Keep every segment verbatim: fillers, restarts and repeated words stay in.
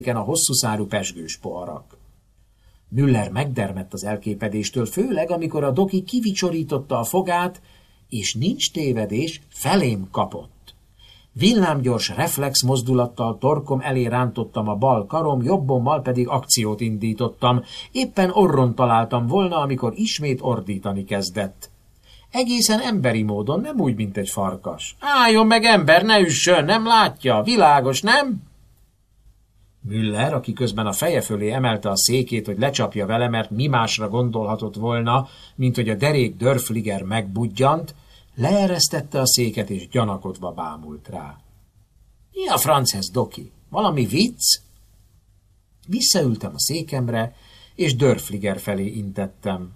a hosszú szárú pezsgős poharak. Müller megdermedt az elképedéstől, főleg amikor a doki kivicsorította a fogát, és nincs tévedés, felém kapott. Villámgyors reflex mozdulattal torkom elé rántottam a bal karom, jobbommal pedig akciót indítottam. Éppen orron találtam volna, amikor ismét ordítani kezdett. Egészen emberi módon, nem úgy, mint egy farkas. Álljon meg, ember, ne üssön, nem látja, világos, nem? Müller, aki közben a feje fölé emelte a székét, hogy lecsapja vele, mert mi másra gondolhatott volna, mint hogy a derék Dörfliger megbudjant, leeresztette a széket és gyanakodva bámult rá. Mi a franc ez, doki? Valami vicc? Visszaültem a székemre, és Dörfliger felé intettem.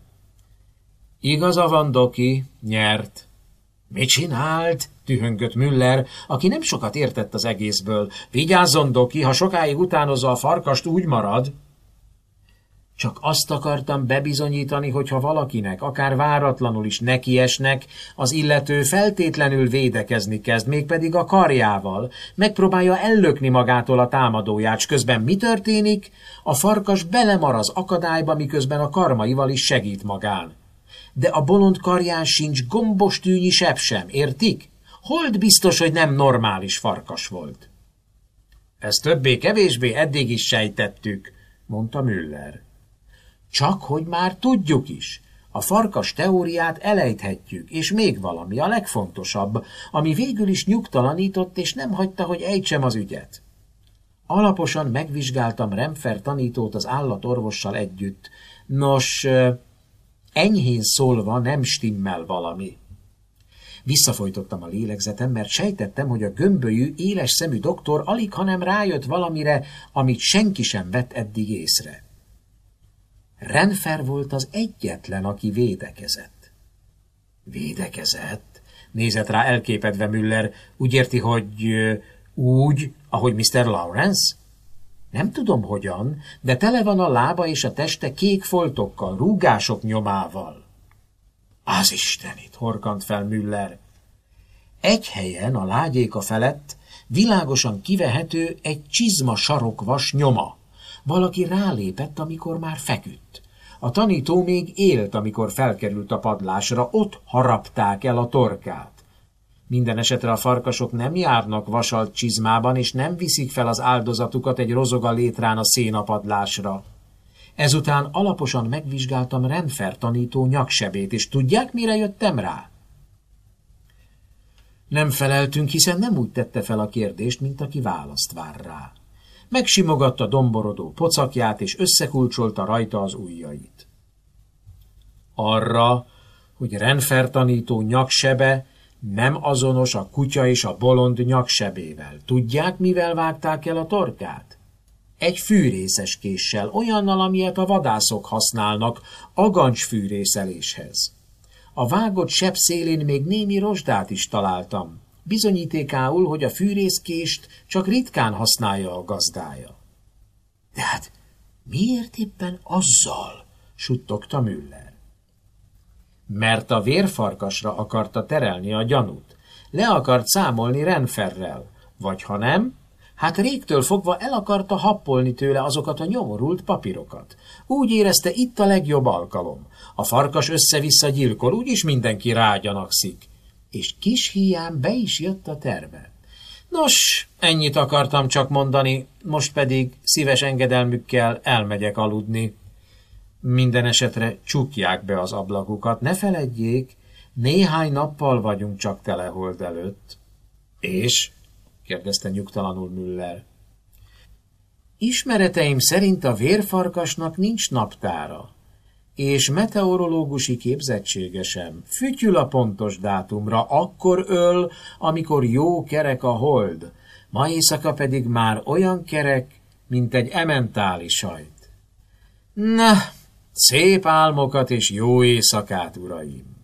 Igaza van, doki, nyert. Mit csinált? Tühöngött Müller, aki nem sokat értett az egészből. Vigyázzon, doki, ha sokáig utánozza a farkast, úgy marad. Csak azt akartam bebizonyítani, hogy ha valakinek, akár váratlanul is nekiesnek, az illető feltétlenül védekezni kezd, mégpedig a karjával. Megpróbálja ellökni magától a támadóját, s közben mi történik? A farkas belemar az akadályba, miközben a karmaival is segít magán. De a bolond karján sincs gombos tűnyi seb sem, értik? Hold biztos, hogy nem normális farkas volt. Ezt többé-kevésbé eddig is sejtettük, mondta Müller. Csak hogy már tudjuk is. A farkas teóriát elejthetjük, és még valami, a legfontosabb, ami végül is nyugtalanított, és nem hagyta, hogy ejtsem az ügyet. Alaposan megvizsgáltam Renfer tanítót az állatorvossal együtt. Nos, enyhén szólva nem stimmel valami. Visszafojtottam a lélegzetem, mert sejtettem, hogy a gömbölyű, éles szemű doktor alig, hanem rájött valamire, amit senki sem vett eddig észre. Renfer volt az egyetlen, aki védekezett. Védekezett? Nézett rá elképedve Müller. Úgy érti, hogy úgy, ahogy miszter Lawrence? Nem tudom hogyan, de tele van a lába és a teste kék foltokkal, rúgások nyomával. Az Istenit, horkant fel Müller. Egy helyen a lágyéka felett világosan kivehető egy csizma sarokvas nyoma. Valaki rálépett, amikor már feküdt. A tanító még élt, amikor felkerült a padlásra, ott harapták el a torkát. Minden esetre a farkasok nem járnak vasalt csizmában, és nem viszik fel az áldozatukat egy rozoga létrán a szénapadlásra. Ezután alaposan megvizsgáltam Renfer tanító nyaksebét, és tudják, mire jöttem rá? Nem feleltünk, hiszen nem úgy tette fel a kérdést, mint aki választ vár rá. Megsimogatta domborodó pocakját, és összekulcsolta rajta az ujjait. Arra, hogy Renfer tanító nyaksebe nem azonos a kutya és a bolond nyaksebével. Tudják, mivel vágták el a torkát? Egy fűrészes késsel, olyannal, amilyet a vadászok használnak agancsfűrészeléshez. A vágott seb szélén még némi rozsdát is találtam, bizonyítékául, hogy a fűrészkést csak ritkán használja a gazdája. De hát miért éppen azzal? Suttogta Müller. Mert a vérfarkasra akarta terelni a gyanút. Le akart számolni Renferrel, vagy ha nem, hát régtől fogva el akarta happolni tőle azokat a nyomorult papírokat. Úgy érezte, itt a legjobb alkalom. A farkas össze-vissza gyilkol, úgyis mindenki rágyanakszik. És kis híján be is jött a terve. Nos, ennyit akartam csak mondani, most pedig szíves engedelmükkel elmegyek aludni. Minden esetre csukják be az ablakukat, ne feledjék, néhány nappal vagyunk csak telehold előtt. És? kérdezte nyugtalanul Müller. Ismereteim szerint a vérfarkasnak nincs naptára, és meteorológusi képzettsége sem. Fütyül a pontos dátumra, akkor öl, amikor jó kerek a hold, ma éjszaka pedig már olyan kerek, mint egy ementáli sajt. Na, szép álmokat és jó éjszakát, uraim!